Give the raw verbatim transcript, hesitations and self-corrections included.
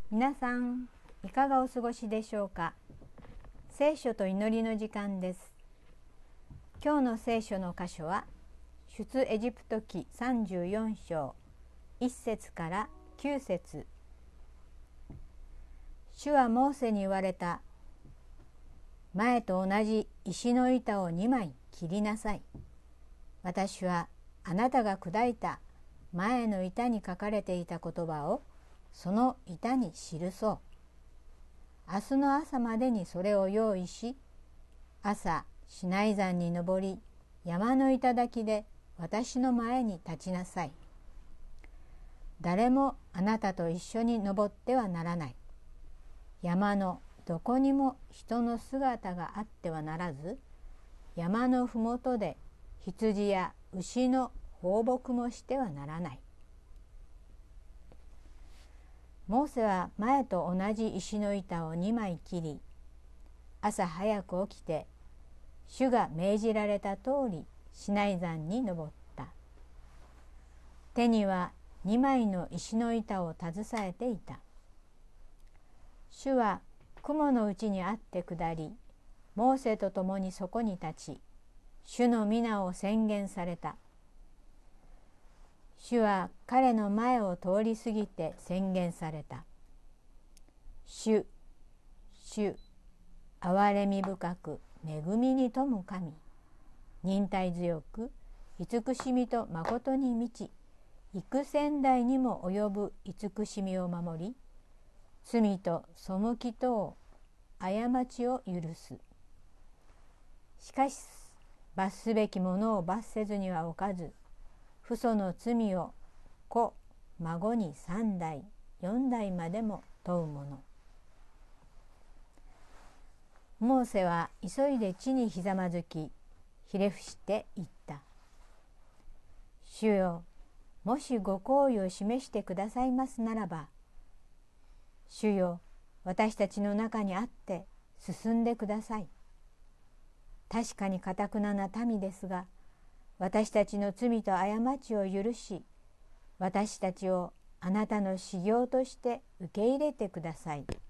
皆さんいかがお過ごしでしょうか。聖書と祈りの時間です。今日の聖書の箇所は出エジプト記さんじゅうよん章いっ節からきゅう節。主はモーセに言われた。前と同じ石の板をにまい切りなさい。私はあなたが砕いた前の板に書かれていた言葉をその板に記そう。明日の朝までにそれを用意し、朝シナイ山に登り、山の頂で私の前に立ちなさい。誰もあなたと一緒に登ってはならない。山のどこにも人の姿があってはならず、山のふもとで羊や牛の放牧もしてはならない。モーセは前と同じ石の板をにまい切り、朝早く起きて主が命じられた通りシナイ山に登った。手にはにまいの石の板を携えていた。主は雲のうちにあって下り、モーセと共にそこに立ち、主の皆を宣言された。主は彼の前を通り過ぎて宣言された。主、主、憐れみ深く恵みに富む神、忍耐強く慈しみと誠に満ち、幾千代にも及ぶ慈しみを守り、罪と背きとを過ちを許す。しかし罰すべきものを罰せずにはおかず、父祖の罪を子孫に三代四代までも問うもの。モーセは急いで地にひざまずき、ひれ伏して言った。主よ、もしご厚意を示してくださいますならば、主よ、私たちの中にあって進んでください。確かに堅くなな民ですが、私たちの罪と過ちを許し、私たちをあなたの修行として受け入れてください。